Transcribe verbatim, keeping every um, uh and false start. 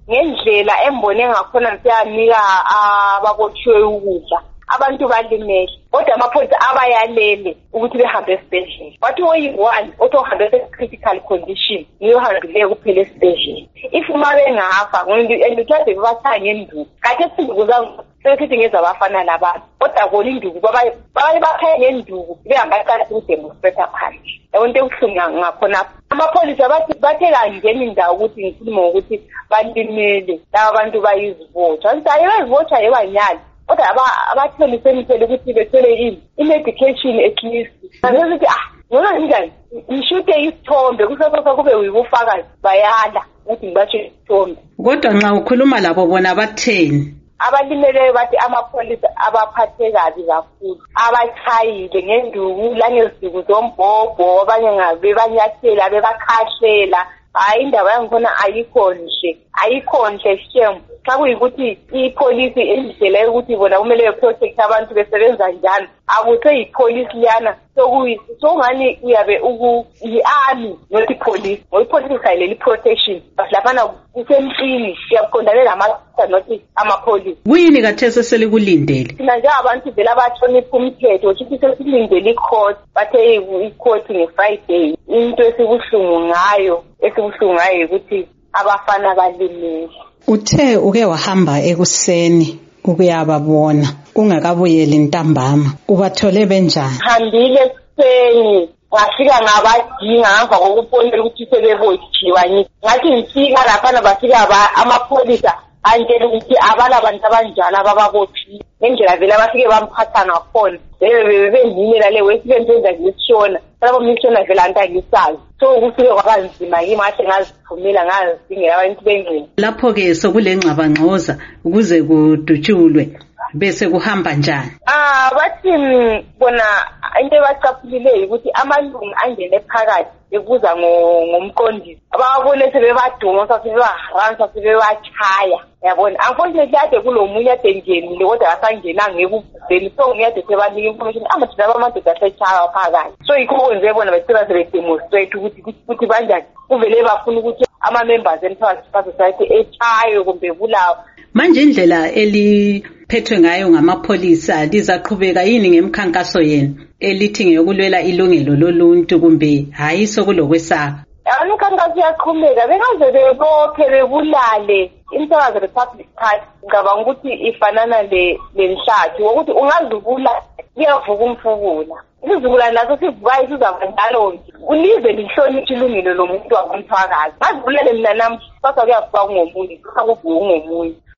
ngendlela embone ngakhona siyanika ababotshiwe ukudla abantu balimele kodwa amapholisa abayalele ukuthi behambe esibhedlela wathi oyi-one othi ohambe ese-critical condition niyo hambileyo kuphela esibhedlela if uma bengafa and uthathe bebathaye ngenduku kade esinduku zabo sesithi ngezabafana labantu kodwa bona induku babaye bakhaye ngenduku behambaqala ukudemonstrata phandle yabona into ebuhlungu ngakhona amapholisa bathi bathe kangena indawo ukuthi ngikhuluma ngokuthi balimele laba bantu bayizivotsha asithi ayibezivotsha yebanyali kodwa abathole semithele ukuthi bethole ini i-medication at least asithi ah noma njani ngishute isithombe kusasa kube uyibufakazi bayala ukuthi ngibatshe isithombe kodwa nxa ukhuluma labo bona batheni abalimeleyo bathi amapholisa abaphathe kabi kakhulu abachayile ngenduku langeziduku zombhobho abanye ngabe banyathela bebakhahlela hayi indaba yangikhona ayikho nje ayikho nje shem xa kuyikuthi ipolisi endlela ukuthi bona kumele beprotect abantu besebenza njani akuthe ipolisi liyana sokungani uyabe uyi-army not ipolisi ngoba ipolisi isayileli i-protection but laphana kusemntini siyakuqondane namasa nothi amapholisi kuyini kathesi selikulindele thina njengabantu vele abahlonipha umthetho shuthi sesilindele i-court bathe i-court nge-Friday into esibuhlungu ngayo esibuhlungu ngayo ukuthi abafana balimele. Uthe uke wahamba ekuseni ukuyababona ungakabuyeli ntambama ubathole benjani? Hambile ekuseni ngafika ngabadinga ngemva kokufonela ukuthi sebebotshiwa ngithi ngathi ngifika laphana bafika amapholisa antele ukuthi abala abantu abanjalo abababotshiwe ngendlela vele abafike bamphatha ngakhona bebe bendinela le wesibenzenza ngisishona labo mishona vele antakisayo so kufike kwabanzima kimi ahle ngaziphumela ngazidingela abantu bengqini lapho ke sokulengxabangxoza ukuze kudutshulwe bese kuhamba njani? Ah bathi bona into ebacaphulileyo ukuthi amalungu angene phakathi ekuza ngomqondisi ababone sebebaduma sasebebaharansa sebebachaya yabona unfortunately ade kulomunye adengenile kodwa asangenanga ekubheni so ngiyade sebanika information amadoda abamadoda asechaya phakathi so yikho kwenze bona becela sebedemonstrate ukuthi ukuthi banjani kuvele bafuna ukuthi ama-members emphakathi society echayo kumbe bulawo manje indlela eliphethwe ngayo ngamapholisa lizaqhubeka yini ngemkhankaso yenu elithi ngeyokulwela ilungelo loluntu kumbe hayi sokulokwesaba? Umkhankaso uyaqhubeka bengaze bebophe bebulale Insakazo Republic Party ngicabanga ukuthi ifanana le lenhlathi ukuthi ungazibula kuyavuka umfukula izizulwane naso sivukayo sizaba njalo nje ulize lihloniphe ilungelo lomuntu wabomphakathi ngazibulele mina nami sasa kuyavuka ngomunye kusakuvuka ngomunye